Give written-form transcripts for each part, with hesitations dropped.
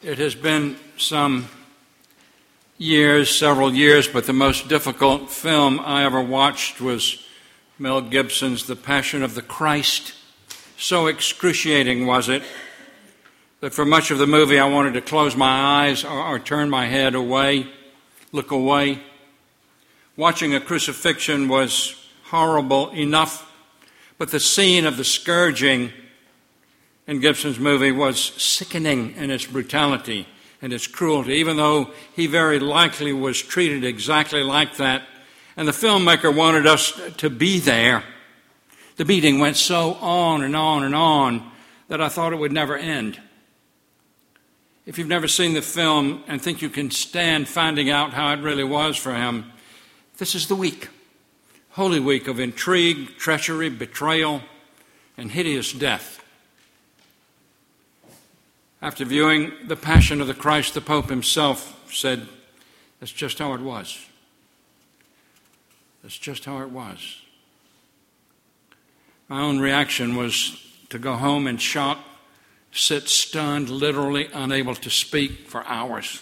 It has been some years, several years, but the most difficult film I ever watched was Mel Gibson's The Passion of the Christ. So excruciating was it that for much of the movie I wanted to close my eyes or turn my head away, look away. Watching a crucifixion was horrible enough, but the scene of the scourging in Gibson's movie was sickening in its brutality and its cruelty, even though he very likely was treated exactly like that. And the filmmaker wanted us to be there. The beating went so on and on and on that I thought it would never end. If you've never seen the film and think you can stand finding out how it really was for him, this is the week. Holy Week of intrigue, treachery, betrayal, and hideous death. After viewing The Passion of the Christ, the Pope himself said, that's just how it was. That's just how it was. My own reaction was to go home in shock, sit stunned, literally unable to speak for hours.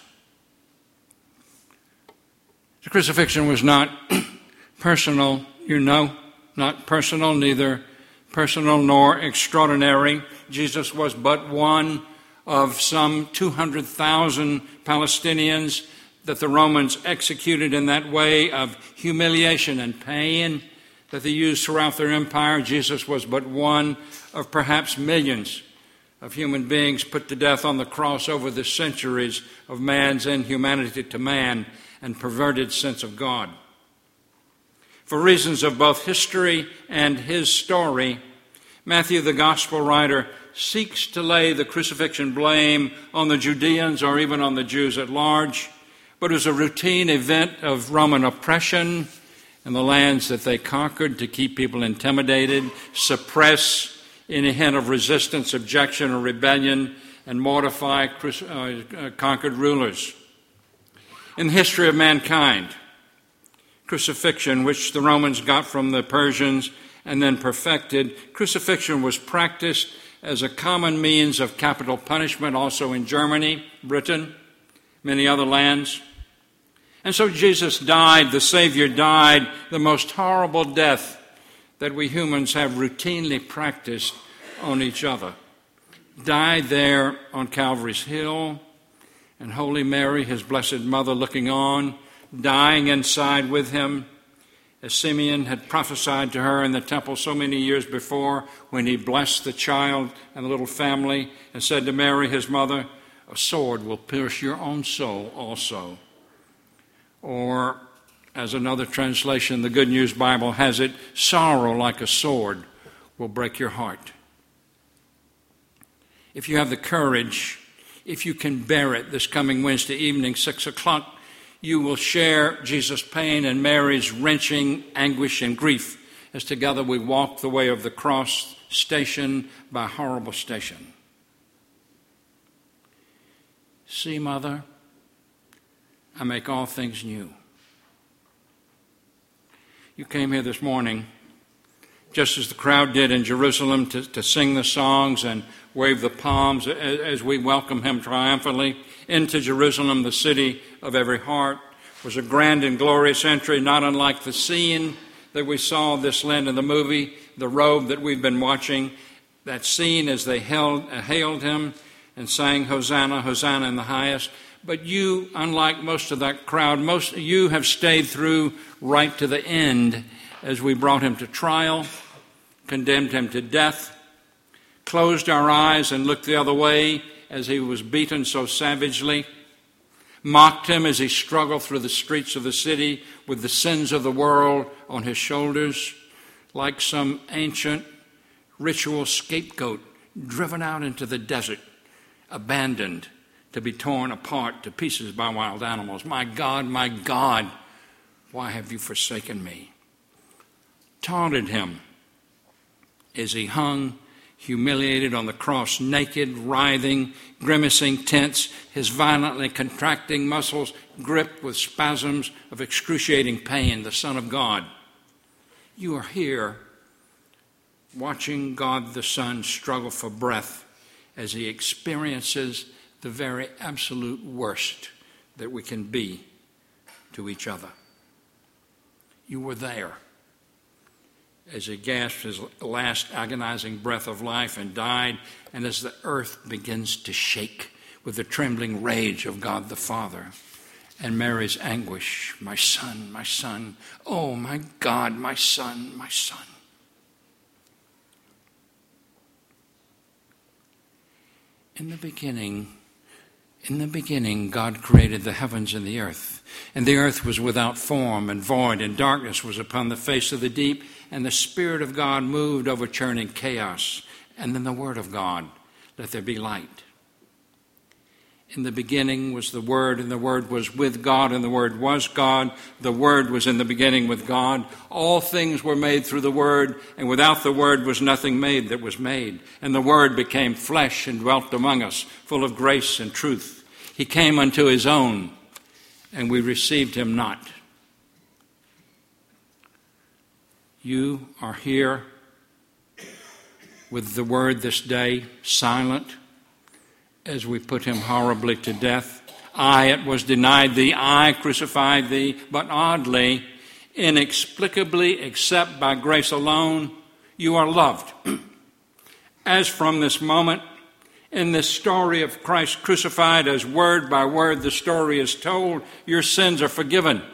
The crucifixion was not personal, not personal, neither personal nor extraordinary. Jesus was but one of some 200,000 Palestinians that the Romans executed in that way of humiliation and pain that they used throughout their empire. Jesus was but one of perhaps millions of human beings put to death on the cross over the centuries of man's inhumanity to man and perverted sense of God. For reasons of both history and his story, Matthew, the gospel writer, seeks to lay the crucifixion blame on the Judeans or even on the Jews at large, but it was a routine event of Roman oppression in the lands that they conquered to keep people intimidated, suppress any hint of resistance, objection, or rebellion, and mortify conquered rulers. In the history of mankind, crucifixion, which the Romans got from the Persians and then perfected, crucifixion was practiced as a common means of capital punishment also in Germany, Britain, many other lands. And so Jesus died, the Savior died, the most horrible death that we humans have routinely practiced on each other. Died there on Calvary's Hill, and Holy Mary, his blessed mother, looking on, dying inside with him, as Simeon had prophesied to her in the temple so many years before when he blessed the child and the little family and said to Mary, his mother, a sword will pierce your own soul also. Or, as another translation, the Good News Bible has it, sorrow like a sword will break your heart. If you have the courage, if you can bear it this coming Wednesday evening, 6 o'clock, you will share Jesus' pain and Mary's wrenching anguish and grief as together we walk the way of the cross, station by horrible station. See, Mother, I make all things new. You came here this morning just as the crowd did in Jerusalem to sing the songs and wave the palms as we welcome him triumphantly into Jerusalem, the city of every heart. It was a grand and glorious entry, not unlike the scene that we saw this Lent in the movie, The Robe, that we've been watching. That scene as they hailed him and sang, Hosanna, Hosanna in the highest. But you, unlike most of that crowd, most of you have stayed through right to the end as we brought him to trial, condemned him to death, closed our eyes and looked the other way as he was beaten so savagely, mocked him as he struggled through the streets of the city with the sins of the world on his shoulders, like some ancient ritual scapegoat driven out into the desert, abandoned to be torn apart to pieces by wild animals. My God, why have you forsaken me? Taunted him as he hung humiliated on the cross, naked, writhing, grimacing, tense, his violently contracting muscles gripped with spasms of excruciating pain, the Son of God. You are here watching God the Son struggle for breath as he experiences the very absolute worst that we can be to each other. You were there as he gasped his last agonizing breath of life and died, and as the earth begins to shake with the trembling rage of God the Father and Mary's anguish. My son, oh my God, my son, my son. In the beginning, God created the heavens and the earth was without form and void, and darkness was upon the face of the deep, and the Spirit of God moved over churning chaos. And then the Word of God, let there be light. In the beginning was the Word, and the Word was with God, and the Word was God. The Word was in the beginning with God. All things were made through the Word, and without the Word was nothing made that was made. And the Word became flesh and dwelt among us, full of grace and truth. He came unto his own, and we received him not. You are here with the Word this day, silent, as we put him horribly to death. It was denied thee, I crucified thee, but oddly, inexplicably, except by grace alone, you are loved. As from this moment, in this story of Christ crucified, as word by word the story is told, your sins are forgiven.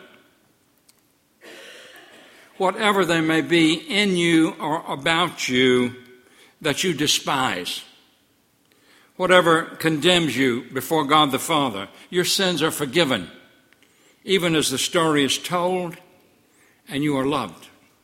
Whatever they may be in you or about you that you despise, whatever condemns you before God the Father, your sins are forgiven, even as the story is told, and you are loved.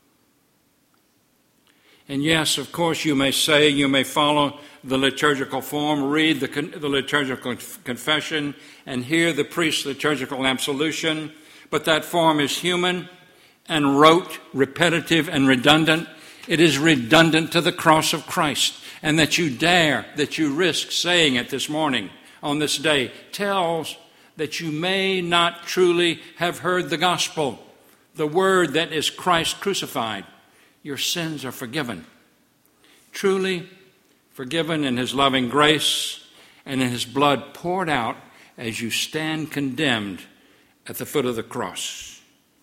And yes, of course, you may follow the liturgical form, read the liturgical confession, and hear the priest's liturgical absolution, but that form is human and rote, repetitive, and redundant. It is redundant to the cross of Christ. And that you risk saying it this morning on this day tells that you may not truly have heard the gospel, the word that is Christ crucified. Your sins are forgiven. Truly forgiven in his loving grace and in his blood poured out as you stand condemned at the foot of the cross.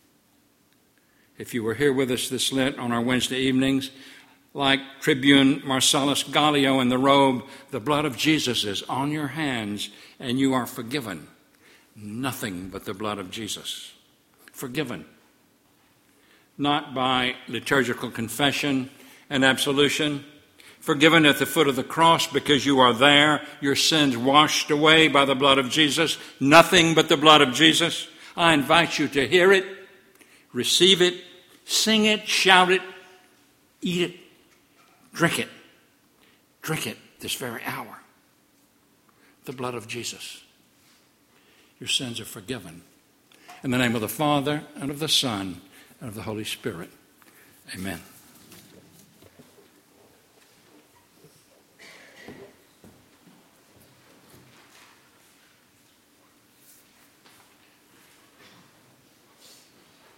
If you were here with us this Lent on our Wednesday evenings, like Tribune Marcellus Gallio in the robe, the blood of Jesus is on your hands and you are forgiven. Nothing but the blood of Jesus. Forgiven. Not by liturgical confession and absolution. Forgiven at the foot of the cross because you are there, your sins washed away by the blood of Jesus. Nothing but the blood of Jesus. I invite you to hear it, receive it, sing it, shout it, eat it. Drink it this very hour. The blood of Jesus. Your sins are forgiven. In the name of the Father, and of the Son, and of the Holy Spirit. Amen.